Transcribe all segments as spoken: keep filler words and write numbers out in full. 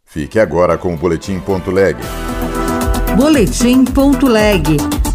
Fique agora com o Boletim.leg. Boletim.leg.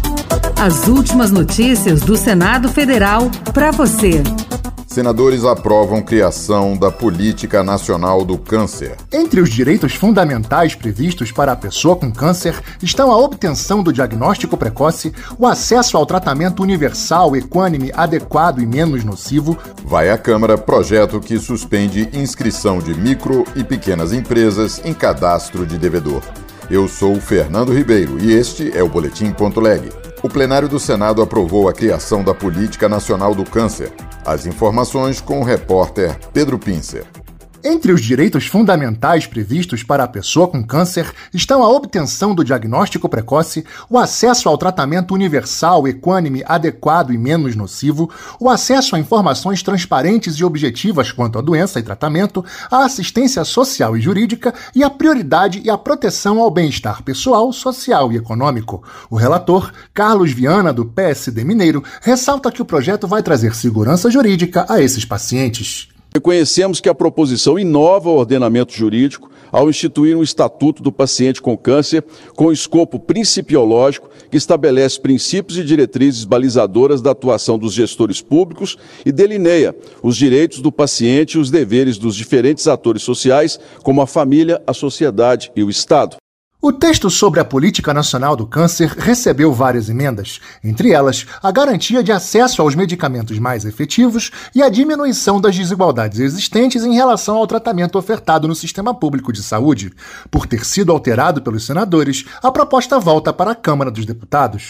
As últimas notícias do Senado Federal para você. Senadores aprovam criação da Política Nacional do Câncer. Entre os direitos fundamentais previstos para a pessoa com câncer estão a obtenção do diagnóstico precoce, o acesso ao tratamento universal, equânime, adequado e menos nocivo. Vai à Câmara projeto que suspende inscrição de micro e pequenas empresas em cadastro de devedor. Eu sou Fernando Ribeiro e este é o Boletim.leg. O plenário do Senado aprovou a criação da Política Nacional do Câncer. As informações com o repórter Pedro Pincer. Entre os direitos fundamentais previstos para a pessoa com câncer estão a obtenção do diagnóstico precoce, o acesso ao tratamento universal, equânime, adequado e menos nocivo, o acesso a informações transparentes e objetivas quanto à doença e tratamento, a assistência social e jurídica e a prioridade e a proteção ao bem-estar pessoal, social e econômico. O relator, Carlos Viana, do P S D Mineiro, ressalta que o projeto vai trazer segurança jurídica a esses pacientes. Reconhecemos que a proposição inova o ordenamento jurídico ao instituir um Estatuto do Paciente com Câncer com escopo principiológico que estabelece princípios e diretrizes balizadoras da atuação dos gestores públicos e delineia os direitos do paciente e os deveres dos diferentes atores sociais, como a família, a sociedade e o Estado. O texto sobre a Política Nacional do Câncer recebeu várias emendas, entre elas a garantia de acesso aos medicamentos mais efetivos e a diminuição das desigualdades existentes em relação ao tratamento ofertado no sistema público de saúde. Por ter sido alterado pelos senadores, a proposta volta para a Câmara dos Deputados.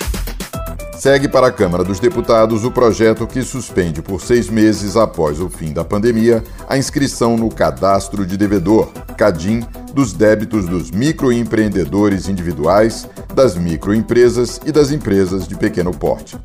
Segue para a Câmara dos Deputados o projeto que suspende por seis meses após o fim da pandemia a inscrição no Cadastro de Devedor, CADIM, dos débitos dos microempreendedores individuais, das microempresas e das empresas de pequeno porte.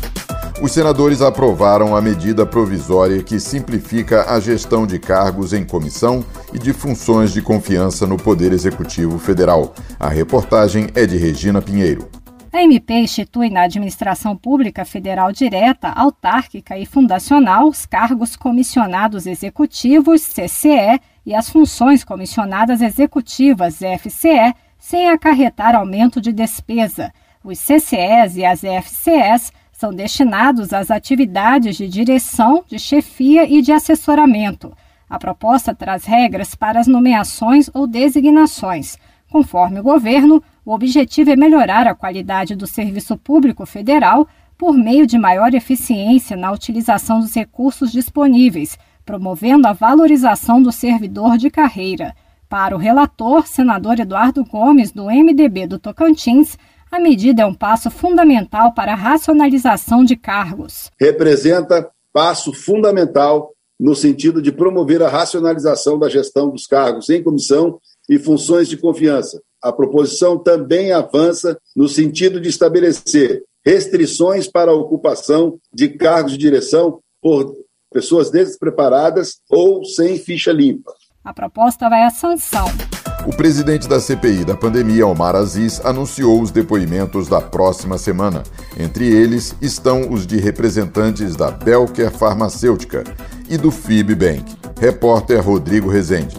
Os senadores aprovaram a medida provisória que simplifica a gestão de cargos em comissão e de funções de confiança no Poder Executivo Federal. A reportagem é de Regina Pinheiro. A M P institui na Administração Pública Federal Direta, Autárquica e Fundacional os cargos comissionados executivos, C C E, e as funções comissionadas executivas, F C E, sem acarretar aumento de despesa. Os C C Es e as F C Es são destinados às atividades de direção, de chefia e de assessoramento. A proposta traz regras para as nomeações ou designações. Conforme o governo, o objetivo é melhorar a qualidade do serviço público federal por meio de maior eficiência na utilização dos recursos disponíveis, promovendo a valorização do servidor de carreira. Para o relator, senador Eduardo Gomes, do M D B do Tocantins, a medida é um passo fundamental para a racionalização de cargos. Representa passo fundamental no sentido de promover a racionalização da gestão dos cargos em comissão e funções de confiança. A proposição também avança no sentido de estabelecer restrições para a ocupação de cargos de direção por pessoas despreparadas ou sem ficha limpa. A proposta vai à sanção. O presidente da C P I da pandemia, Omar Aziz, anunciou os depoimentos da próxima semana. Entre eles estão os de representantes da Belker Farmacêutica e do Fibbank. Repórter Rodrigo Rezende.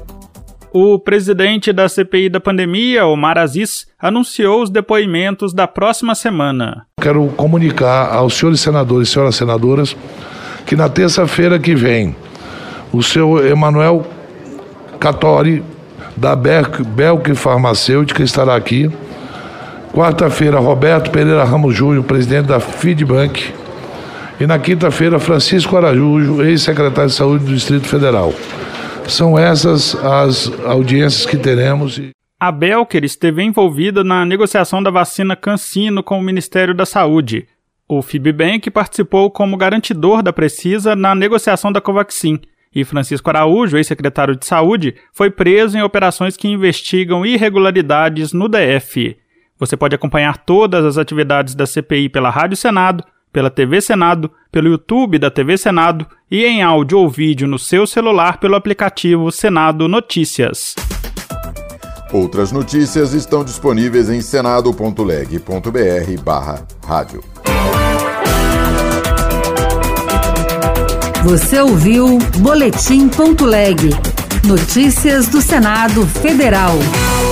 O presidente da C P I da pandemia, Omar Aziz, anunciou os depoimentos da próxima semana. Quero comunicar aos senhores senadores e senhoras senadoras que na terça-feira que vem, o senhor Emanuel Cattori, da Belker Farmacêutica, estará aqui. Quarta-feira, Roberto Pereira Ramos Júnior, presidente da Fibbank. E na quinta-feira, Francisco Araújo, ex-secretário de Saúde do Distrito Federal. São essas as audiências que teremos. A Belker esteve envolvida na negociação da vacina CanSino com o Ministério da Saúde. O Fibbank participou como garantidor da Precisa na negociação da Covaxin. E Francisco Araújo, ex-secretário de Saúde, foi preso em operações que investigam irregularidades no D F. Você pode acompanhar todas as atividades da C P I pela Rádio Senado, pela T V Senado, pelo YouTube da T V Senado e em áudio ou vídeo no seu celular pelo aplicativo Senado Notícias. Outras notícias estão disponíveis em senado.leg.br barra rádio. Você ouviu Boletim.leg. Notícias do Senado Federal.